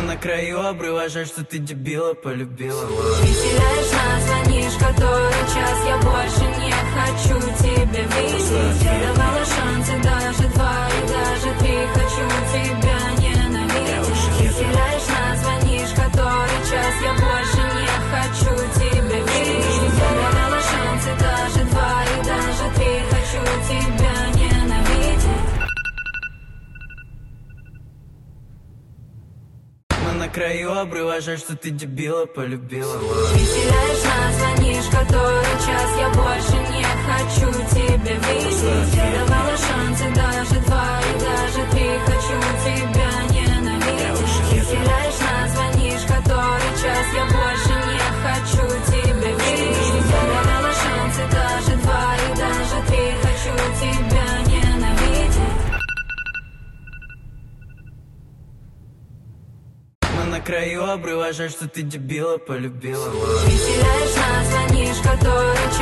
на краю обрыва, жаль, что ты дебила полюбила. Ты теряешь нас, звонишь который час. Я больше не хочу тебя видеть. Я давала шансы, даже 2 и даже 3. Хочу тебя ненавидеть. Ты теряешь нас, звонишь который час. Я больше не хочу тебя видеть. Я давала шансы, даже 2 и даже 3. Хочу тебя ненавидеть. На краю обрыва, жаль, что ты дебила полюбила. Ты теряешь нас, звонишь который час. Я больше не хочу тебя видеть. Я давала шансы, даже 2 и даже 3. Хочу тебя ненавидеть. Ты теряешь нас, звонишь который час. Я больше не хочу тебя видеть. Я давала шансы, даже 2 и даже 3. Хочу тебя ненавидеть. На краю обрыва, жаль, что ты дебила полюбила. Ты теряешь нас, звонишь который